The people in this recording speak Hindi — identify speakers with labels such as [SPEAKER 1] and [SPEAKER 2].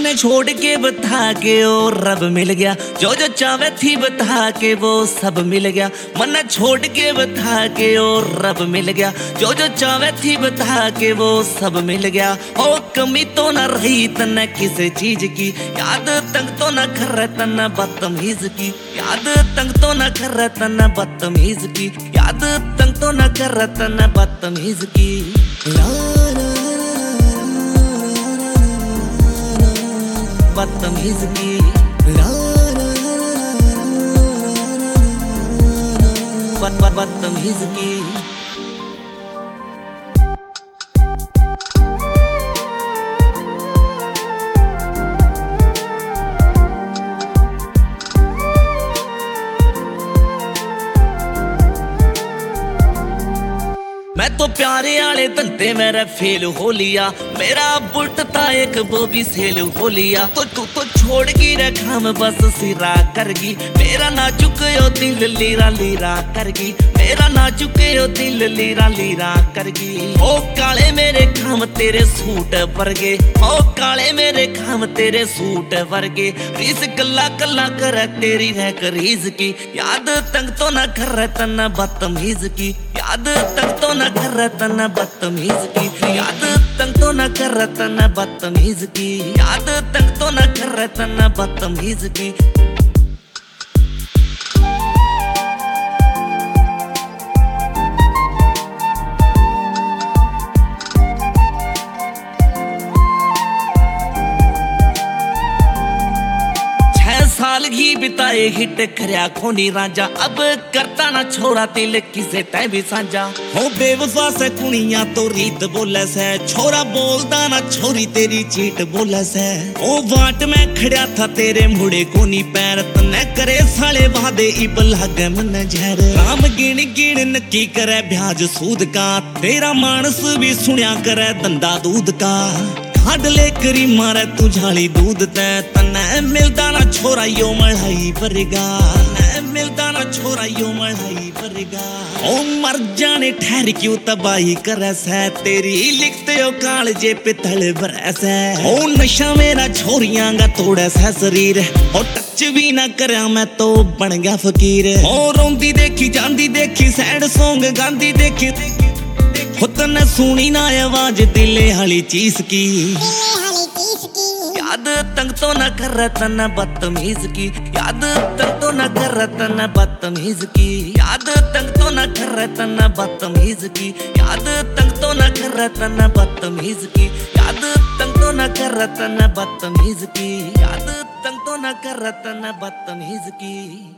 [SPEAKER 1] मन्ने छोड़ के बता के ओ रब मिल गया, जो जो चावे थी बता के वो सब मिल गया। मन्ने छोड़ के बता के ओ रब मिल गया, जो जो चावे थी बता के वो सब मिल गया। ओ कमी तो न रही तन्ने किसी चीज की, याद तंग तो न कर तन्ने बदतमीज की, याद तंग तो न कर तन्ने बदतमीज की, याद तंग तो न कर तन्ने बदतमीज की। बदतमीज की बदतमीज की। मैं तो प्यारे आले धंधे मेरा फेल हो लिया, मेरा बुल्ट था एक वो भी सेल हो लिया। तो तू तो छोड़ गी रे काम बस सिरा करगी, मेरा ना चुके ओ दिल लीरा लीरा करगी, मेरा ना चुके ओ दिल लीरा लीरा करगी। ओ काले मेरे काम तेरे सूट वर्गे, ओ काले मेरे काम तेरे सूट वर्गे। रीस गल्ला गल्ला कर तेरी है करीज की, याद तंग तो ना कर तन्ना बदतमीज की, याद तंग तो न कर तन्ना बदतमीज की, याद तंग तो न कर तन्ना बदतमीज की, याद तंग तो न कर तन्ना बदतमीज की। साल ही बिताए हिट खरिया खोनी राजा, अब करता ना छोड़ा तिल किसे तै भी साझा। हो बेवफा से कुड़िया तो रीत बोले से, छोरा बोलदा ना छोरी तेरी चीट बोले से। ओ वाट में खड़ा था तेरे मुड़े कोनी पैर, तन्ने करे साले वादे इब लागे मन जहर। राम गिन गिन नक्की करे ब्याज सूद का, तेरा मानस भी सुनिया करे धंधा दूध का। हाडले करी मारे तू झाली दूध ते, तन्ने मिलदा ना छोरा यो मलाई भरेगा, तन्ने मिलदा ना छोरा यो मलाई भरेगा। ओ मर जाने ठहर क्यों तबाही करे से, तेरी लिखते हो कालजे पितल भरे से। ओ नशा मेरा छोरियां गा तोड़े से शरीर, ओ टच भी ना करया मैं तो बन गया फकीर। ओ रोंदी देखी जांदी देखी सैड सॉन्ग गांदी देखी, तन्ने सुनी ना आवाज दिले हाली चीज की, याद तंग तो न कर तन्ना बदतमीज की, याद तंग तो न कर तन्ना बदतमीज की, याद तंग तो न कर तन्ना बदतमीज की, याद तंग तो न कर तन्ना बदतमीज की, याद तंग तो न कर तन्ना बदतमीज की, याद तंग तो न कर तन्ना बदतमीज की।